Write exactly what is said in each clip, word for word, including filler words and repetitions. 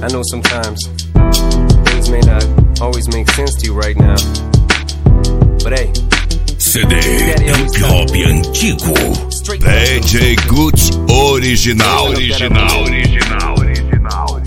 I know sometimes things may not always make sense to you right now, but hey, C D Hip Hop antigo, D J Gucci original, original, original, original,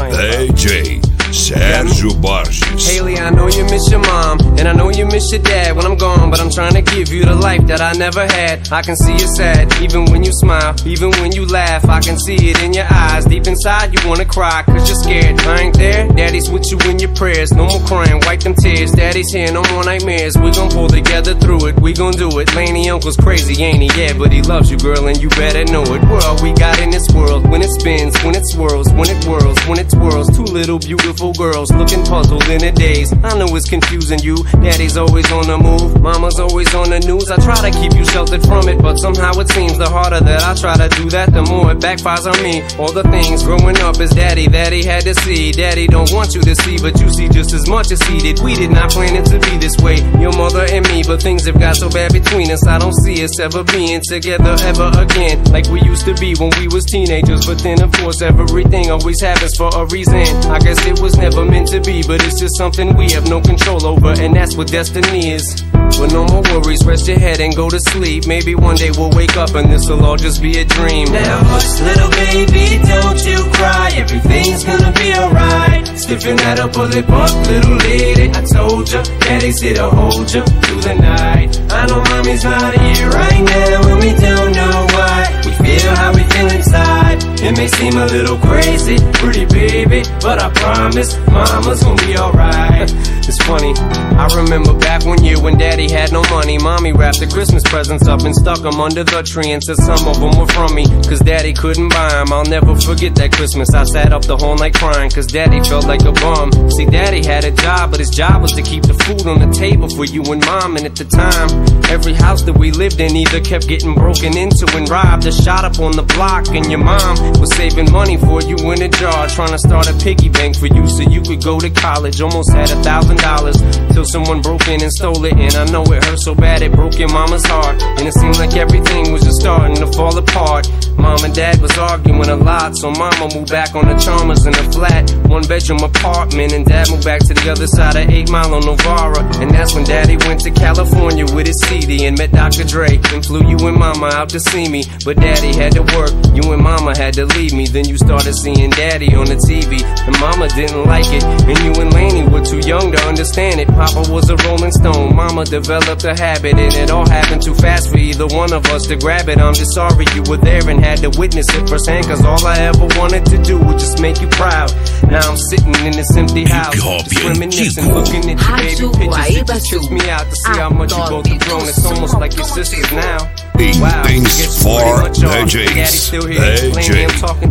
D J Sérgio Borges. Haley, I know you miss your mom, and I know you miss your dad when I'm gone, but I'm trying to give you the life that I never had. I can see you sad, even when you smile, even when you laugh. I can see it in your eyes, deep inside you wanna cry, cause you're scared. I ain't there, daddy's with you in your prayers. No more crying, wipe them tears, daddy's here, no more nightmares. We gon' pull together through it, we gon' do it. Laney uncle's crazy, ain't he? Yeah, but he loves you, girl, and you better know it. We're all we got in this world, when it spins, when it swirls, when it whirls, when it twirls. Two little beautiful girls looking puzzled in a daze. I know it's confusing you, daddy's always on the move, mama's always on the news. I try to keep you sheltered from it, but somehow it seems the harder that I try to do that, the more it backfires on me. All the things growing up as daddy that he had to see, daddy don't want you to see, but you see just as much as he did. We did not plan it to be this way, your mother and me, but things have got so bad between us, I don't see us ever being together ever again, like we used to be when we was teenagers. But then of course everything always happens for a reason. I guess it was never meant to be, but it's just something we have no control over, and that's what destiny is. But no more worries, rest your head and go to sleep. Maybe one day we'll wake up and this'll all just be a dream. Now hush little baby, don't you cry, everything's gonna be alright. Stiffen that up, pull it up, little lady. I told ya, daddy's here to hold ya through the night. I know mommy's not here right now, and we don't know why. We feel how we feel inside. It may seem a little crazy, pretty baby, but I promise mama's gonna be alright. It's funny, I remember back one year when daddy had no money. Mommy wrapped the Christmas presents up and stuck them under the tree and said some of them were from me, cause daddy couldn't buy them. I'll never forget that Christmas, I sat up the whole night crying, cause daddy felt like a bum. See, daddy had a job, but his job was to keep the food on the table for you and mom. And at the time, every house that we lived in either kept getting broken into and robbed or shot up on the block. And your mom was saving money for you in a jar, trying to start a piggy bank for you so you could go to college. Almost had a thousand dollars till someone broke in and stole it. And I know it hurt so bad it broke your mama's heart, and it seemed like everything was just starting to fall apart. Mom and dad was arguing a lot, so mama moved back on the Chalmers in a flat one bedroom apartment, and dad moved back to the other side of eight Mile on Novara. And that's when daddy went to California with his C D and met Doctor Dre and flew you and mama out to see me. But daddy had to work, you and mama had to leave me. Then you started seeing daddy on the T V, and mama didn't like it, and you and Laney were too young to understand it. Papa was a Rolling Stone, mama developed a habit, and it all happened too fast for either one of us to grab it. I'm just sorry you were there and had to witness it firsthand, cause all I ever wanted to do was just make you proud. Now I'm sitting in this empty house, just reminiscing, looking at your baby pictures. It just trips me out to see how much you both have grown. It's almost like your sisters now. Wow, Things for D Js, D J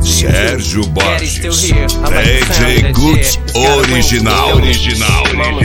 Sérgio Borges, D J Gucci original, original,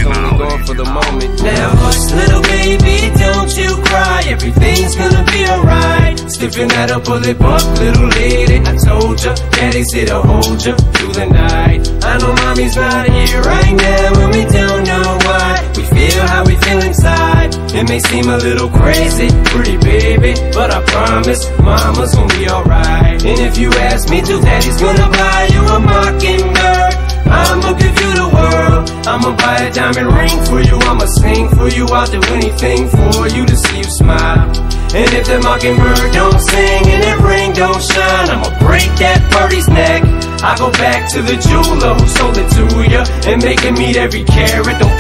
original. Now hush little baby, don't you cry, everything's gonna be alright. Stiffen that up, pull it up, little lady. I told ya, daddy's here to hold ya through the night. I know mommy's not here right now, and we don't know why. We feel how we feel inside. It may seem a little crazy, pretty baby, but I promise mama's gonna be alright. And if you ask me to, daddy's gonna buy you a mockingbird. I'ma give you the world, I'ma buy a diamond ring for you, I'ma sing for you, I'll do anything for you to see you smile. And if the mockingbird don't sing and that ring don't shine, I'ma break that birdie's neck. I go back to the jeweler who sold it to ya and make him eat every carat. Don't